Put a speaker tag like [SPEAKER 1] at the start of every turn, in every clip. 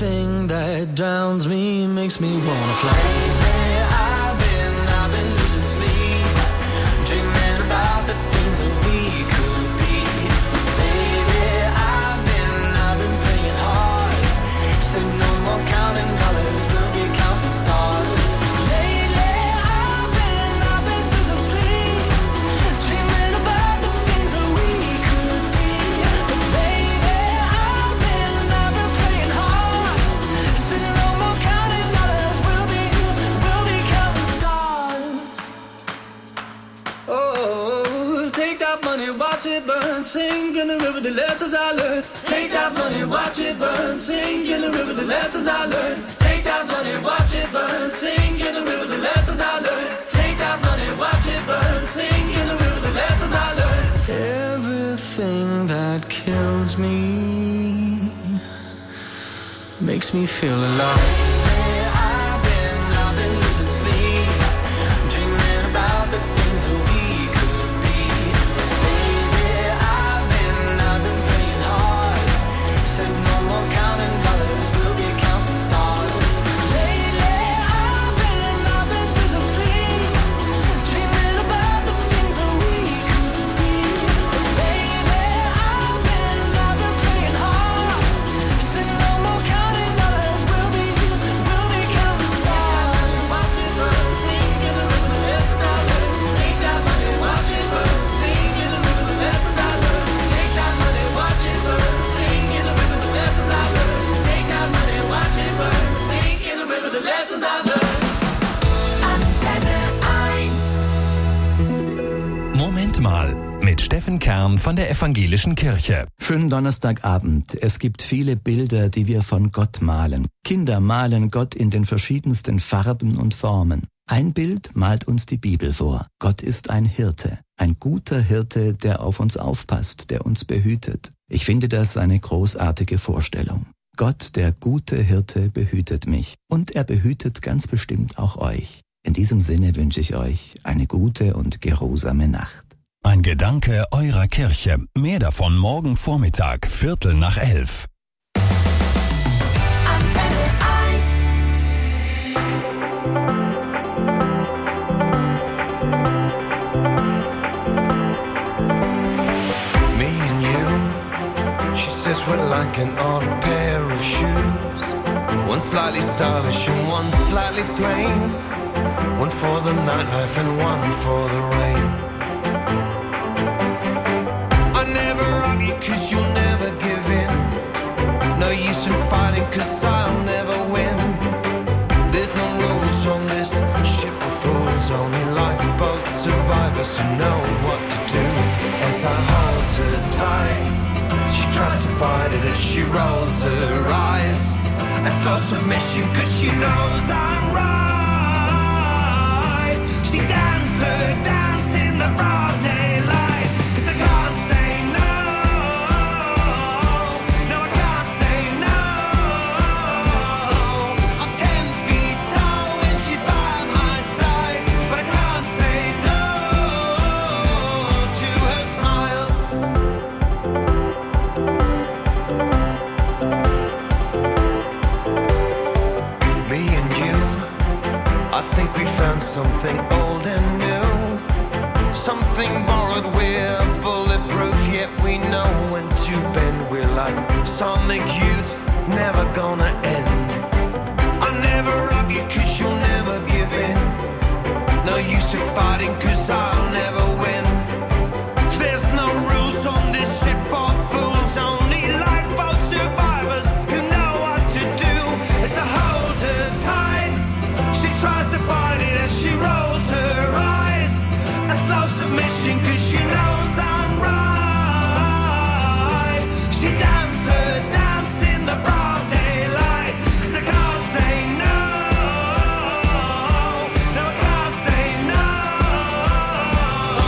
[SPEAKER 1] Everything that drowns me makes me wanna fly. I've been losing sleep, dreaming about the things that we could be. Baby, I've been praying hard. Say no more counting dollars, we'll be counting stars. Lately, I've been losing sleep, dreaming about the things that we could be. But baby, I've been praying hard. Say no more counting dollars, we'll be counting stars. Oh, take that money, watch it burn, sing in the river the lessons I learned. Take that money, watch it burn, sing in the river the lessons I learned. Take that money, watch it burn, sing in the river the lessons I learned. Take that money, watch it burn, sing in the river the lessons I learned. Everything that kills me makes me feel alive. I've been losing sleep, dreaming about the things that we could be. Baby, I've been praying hard. Said no more counting dollars, we'll be counting stars. Lately, I've been losing sleep, dreaming about the things that we could be. Baby, I've been praying hard. Said no more counting dollars, we'll be counting stars. Watch it burn, sing in the river the lessons I learned. Take that money, watch it burn, sing in the river the lessons I learned. Take that money, watch it burn, sing in the river the lessons I learned. Take that money, watch it burn, sing in the river the lessons I learned.
[SPEAKER 2] Antenne 1.
[SPEAKER 3] Moment mal mit Steffen Kern von der Evangelischen Kirche.
[SPEAKER 4] Schönen Donnerstagabend. Es gibt viele Bilder, die wir von Gott malen. Kinder malen Gott in den verschiedensten Farben und Formen. Ein Bild malt uns die Bibel vor. Gott ist ein Hirte, ein guter Hirte, der auf uns aufpasst, der uns behütet. Ich finde das eine großartige Vorstellung. Gott, der gute Hirte, behütet mich. Und er behütet ganz bestimmt auch euch. In diesem Sinne wünsche ich euch eine gute und geruhsame Nacht.
[SPEAKER 3] Ein Gedanke eurer Kirche. Mehr davon morgen Vormittag, 11:45.
[SPEAKER 2] Antenne 1.
[SPEAKER 5] Me and you, she says we're like an odd pair of shoes. One slightly stylish and one slightly plain. One for the nightlife and one for the rain. I never argue cause you'll never give in. No use in fighting cause I'll never win. There's no rules on this ship of fools. Only lifeboat survivors who know what to do. As I hold her tight, she tries to fight it as she rolls her eyes. A slow submission cause she knows I'm right. She danced her dance in the broad daylight. Cause I can't say no. No, I can't say no. I'm 10 feet tall when she's by my side. But I can't say no to her smile. Me and you, I think we found something old and new. Something borrowed, we're bulletproof, yet we know when to bend. We're like sonic youth, never gonna end. I never argue cause you'll never give in. No use in fighting cause I'll never win. There's no rules on this ship of fools. Only lifeboat survivors who know what to do. As I hold her tight, she tries to fight it as she rolls her eyes. A slow submission cause she knows I'm right. She dances her dance in the broad daylight. Cause I can't say no. No, I can't say no.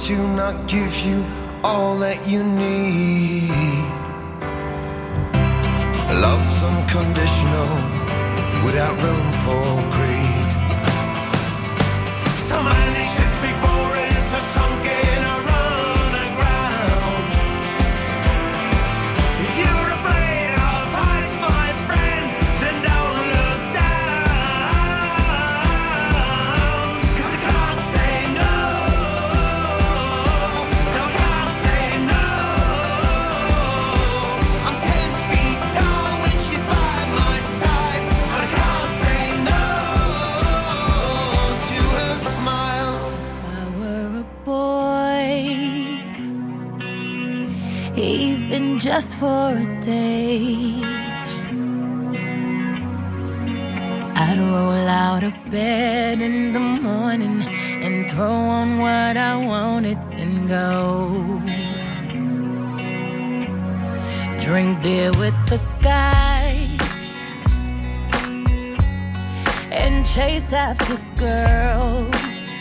[SPEAKER 5] to not give you all that you need. Love's unconditional, without room for greed. So many ships before us have sunk in a run aground. If you're afraid of heights, my friend, then don't look down. 'Cause I can't say no. No, I can't say no. I'm 10 feet tall when she's by my side, but I can't say no to her smile.
[SPEAKER 2] If I were a boy, even just for a day, I'd roll out of bed in the morning and throw on what I wanted and go. Drink beer with the guys and chase after girls.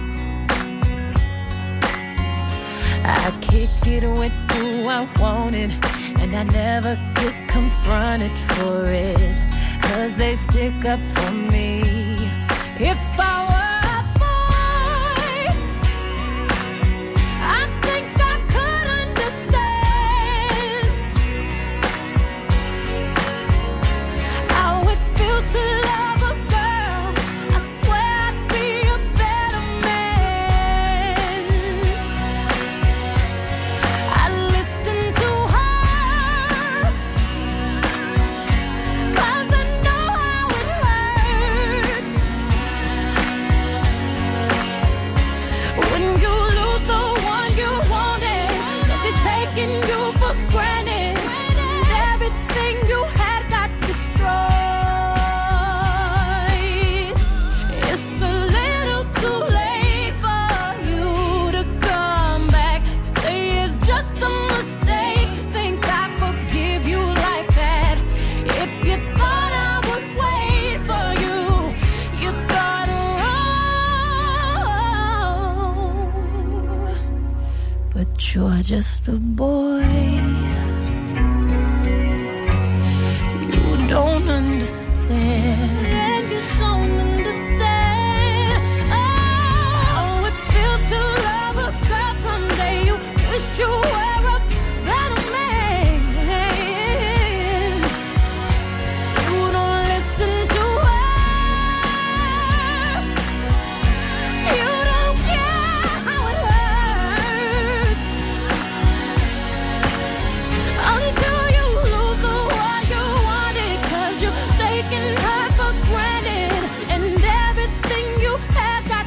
[SPEAKER 2] I kick it with who I wanted, and I never get confronted for it, 'cause they stick up for me. If I were a boy, I think I could understand how it feels to love a girl. I swear I'd be a better man. I listen to her, 'cause I know how it hurts when you lose the one you wanted. If he's taking you for granted, and everything you had got destroyed. It's a little too late for you to come back. Say it's just a mistake. Think I forgive you like that. If you thought I would wait for you, you thought wrong. But you're just a boy. You don't understand. And you don't understand. Oh, it feels to love a girl someday. You wish you were a better man. You don't listen to her. You don't care how it hurts until you lose the one you wanted, 'cause you're taking her for granted, and everything you had got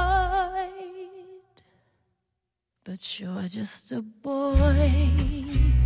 [SPEAKER 2] destroyed. But you're just a boy.